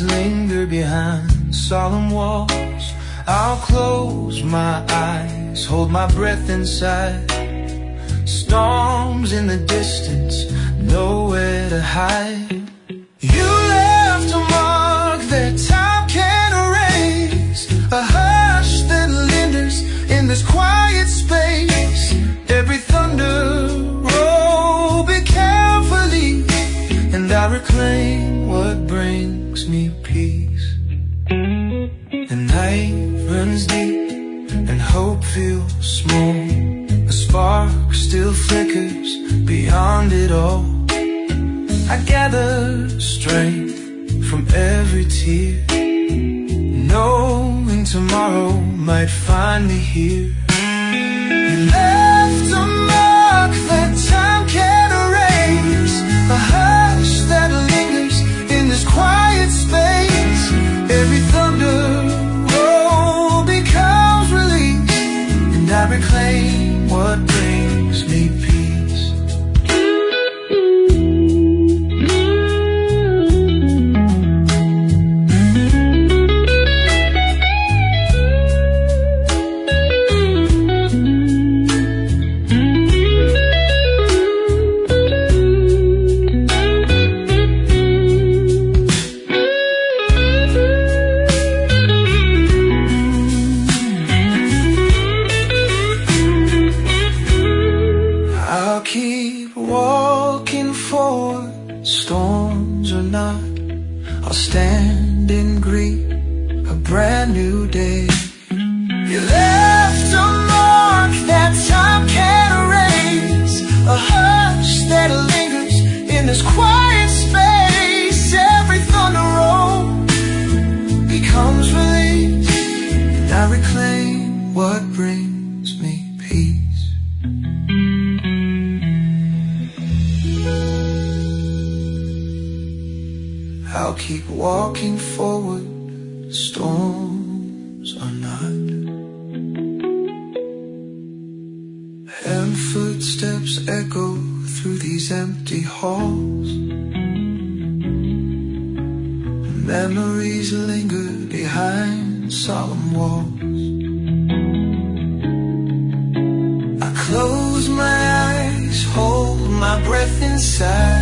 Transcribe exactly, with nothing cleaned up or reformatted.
linger behind solemn walls. I'll close my eyes, hold my breath inside. Storms in the distance, nowhere to hide. You left a mark that time can't erase, a hush that lingers in this quiet space. Every thunder roll, be carefully, and I reclaim what brings me peace. The night runs deep and hope feels small. A spark still flickers beyond it all. I gather strength from every tear, knowing tomorrow might find me here. You left a mark that time can't erase, a hush that lingers in this quiet space. Every thunder roll becomes release, and I reclaim what brings me peace. Keep walking forward, storms or not. I'll stand and greet a brand new day. You left a mark that time can't erase, a hush that lingers in this quiet space. Every thunder roll becomes release, and I reclaim what brings me peace. I'll keep walking forward, storms or not. And footsteps echo through these empty halls. Memories linger behind solemn walls. I close my eyes, hold my breath inside.